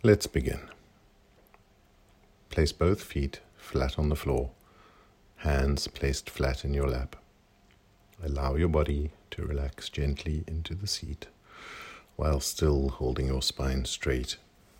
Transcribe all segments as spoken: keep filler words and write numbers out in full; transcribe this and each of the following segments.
Let's begin. Place both feet flat on the floor, hands placed flat in your lap. Allow your body to relax gently into the seat while still holding your spine straight.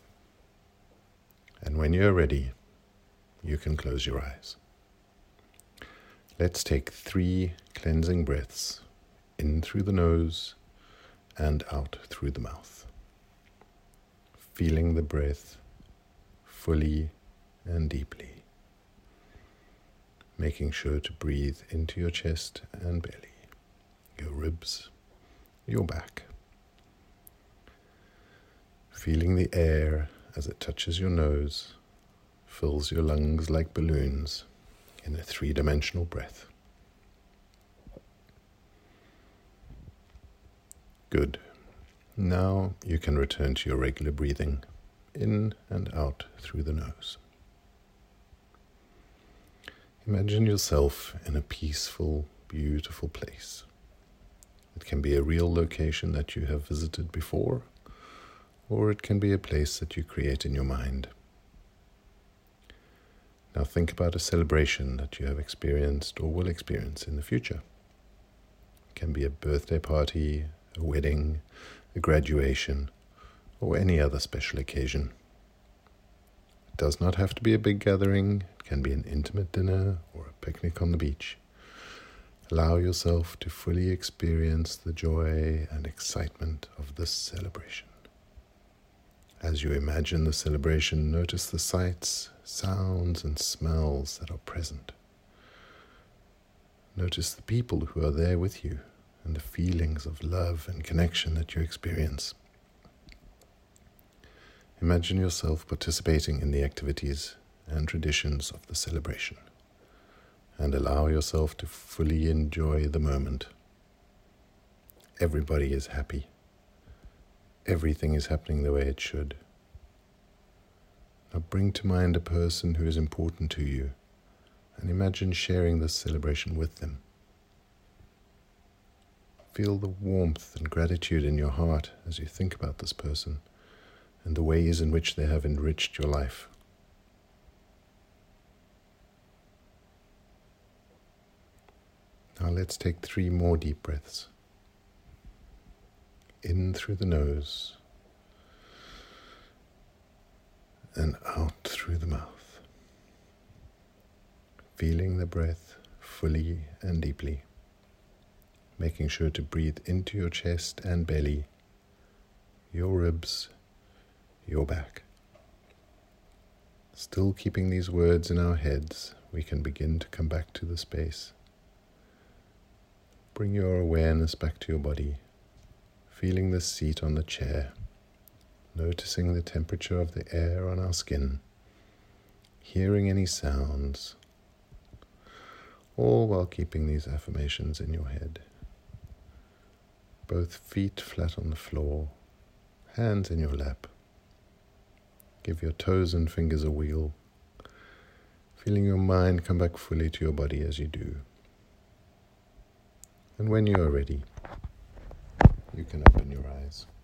And when you're ready, you can close your eyes. Let's take three cleansing breaths in through the nose and out through the mouth. Feeling the breath fully and deeply. Making sure to breathe into your chest and belly, your ribs, your back. Feeling the air as it touches your nose, fills your lungs like balloons in a three-dimensional breath. Good. Now you can return to your regular breathing, in and out through the nose. Imagine yourself in a peaceful, beautiful place. It can be a real location that you have visited before, or it can be a place that you create in your mind. Now think about a celebration that you have experienced or will experience in the future. It can be a birthday party, a wedding, a graduation, or any other special occasion. It does not have to be a big gathering. It can be an intimate dinner or a picnic on the beach. Allow yourself to fully experience the joy and excitement of this celebration. As you imagine the celebration, notice the sights, sounds, and smells that are present. Notice the people who are there with you and the feelings of love and connection that you experience. Imagine yourself participating in the activities and traditions of the celebration, and allow yourself to fully enjoy the moment. Everybody is happy. Everything is happening the way it should. Now bring to mind a person who is important to you, and imagine sharing this celebration with them. Feel the warmth and gratitude in your heart as you think about this person and the ways in which they have enriched your life. Now let's take three more deep breaths. In through the nose and out through the mouth. Feeling the breath fully and deeply. Making sure to breathe into your chest and belly, your ribs, your back. Still keeping these words in our heads, we can begin to come back to the space. Bring your awareness back to your body, feeling the seat on the chair, noticing the temperature of the air on our skin, hearing any sounds, all while keeping these affirmations in your head. Both feet flat on the floor, hands in your lap. Give your toes and fingers a wheel, feeling your mind come back fully to your body as you do. And when you are ready, you can open your eyes.